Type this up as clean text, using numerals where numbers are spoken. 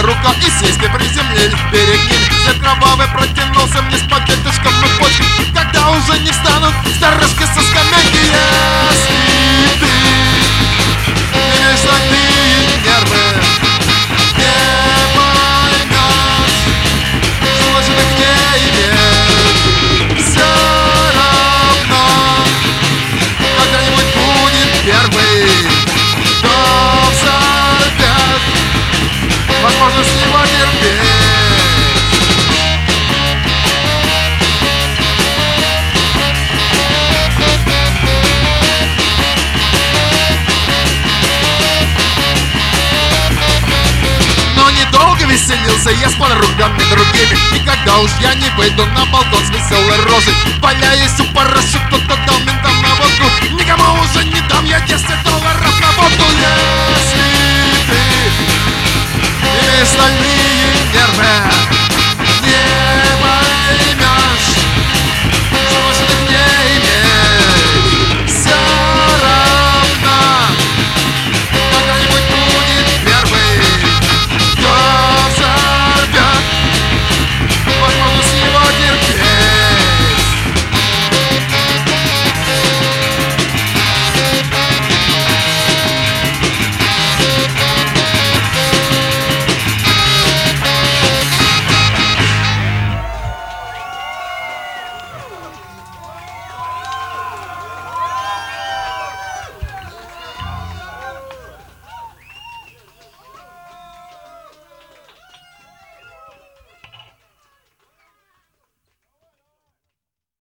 рука, и сиськи приземлились перед ним. След кровавый протянулся мне с пакеточком и почкой. Когда уже не встанут старушки со скамейки. Если ты имеешь такие нервы, не поймешь, что значит их не иметь. Все равно когда-нибудь будет первый, кто взорвет возможность его терпеть. Недолго веселился я с подругами другими. И когда уж я не выйду на балкон с веселой рожей, валяясь у парашют, кто-то дал ментам на водку. Никому уже не дам я 10 долларов на водку. Если ты имеешь стальные нервы,